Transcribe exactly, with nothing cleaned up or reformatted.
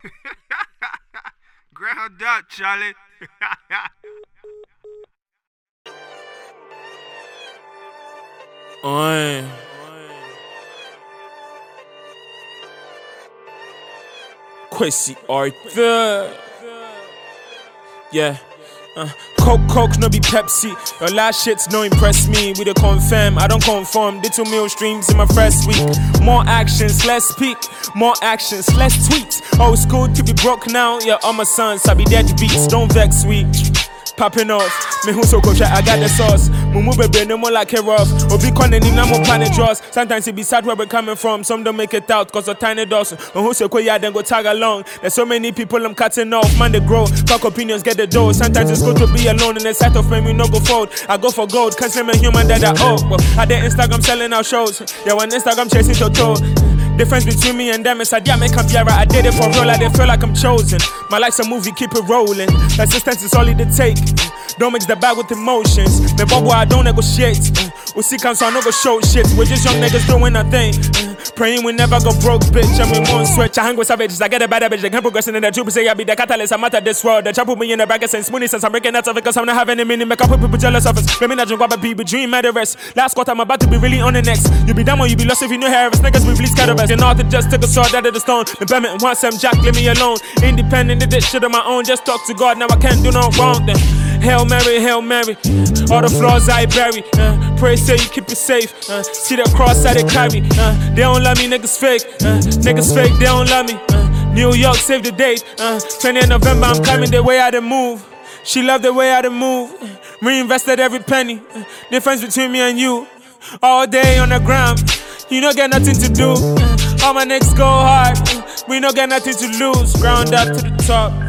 Ground up, Charlie. Oi. Quincy Arthur. Yeah. Uh, Coke, Coke, no be Pepsi. Your last shits no impress me. We the confirm, I don't conform. Did two mil streams in my first week. More actions, less speak. More actions, less tweets. Old school to be broke now. Yeah, all my sons, I be dead beats. Don't vex, we popping off. Me who so coach, I got the sauce. Mumu baby, no more like a rough. Obi conning in no more planet draws. Sometimes it be sad where we're coming from. Some don't make it out cause of tiny dots. And who so cool, yeah, then go tag along. There's so many people I'm cutting off. Man, they grow. Fuck opinions, get the dough. Sometimes it's good to be alone. In the sight of fame, we no go fold. I go for gold, cause I'm a human that I owe. Well, I did Instagram selling out shows. Yeah, on Instagram chasing Toto. Difference between me and them is I did make a right. I did it for real, I did feel like I'm chosen. My life's a movie, keep it rolling. Persistence is all it take. Don't mix the bag with emotions. Me bubble, I don't negotiate. We see cancer, I no go show shit. We're just young niggas doing a thing. Praying we never go broke, bitch. I'm in one switch. I hang with savages. I get a bad bitch. They can't progress in the truth. Say I be the catalyst. I'm out of this world. The chap put me in the bracket since Mooney since I'm breaking out of it. Cause I'm not having any meaning. Make up with people jealous of us. Let me not drink what people dream murderers. Last quarter, I'm about to be really on the next. You be dumb or you be lost if you know Harris. Niggas we really scared of us. You know, to just take a sword out of the stone. The Birmingham wants some Jack, leave me alone. Independent, did this shit on my own. Just talk to God. Now I can't do no wrong then. Hail Mary, Hail Mary. All the flaws I bury. Uh, pray say you keep it safe. Uh, see the cross I they carry. Uh, they don't love me, niggas fake. Uh, niggas fake, they don't love me. Uh, New York, save the date. Uh, twentieth of November, I'm coming the way I done move. She loved the way I done move. Reinvested every penny. Uh, difference between me and you. All day on the ground. You don't get nothing to do. Uh, all my niggas go hard. Uh, we don't get nothing to lose. Ground up to the top.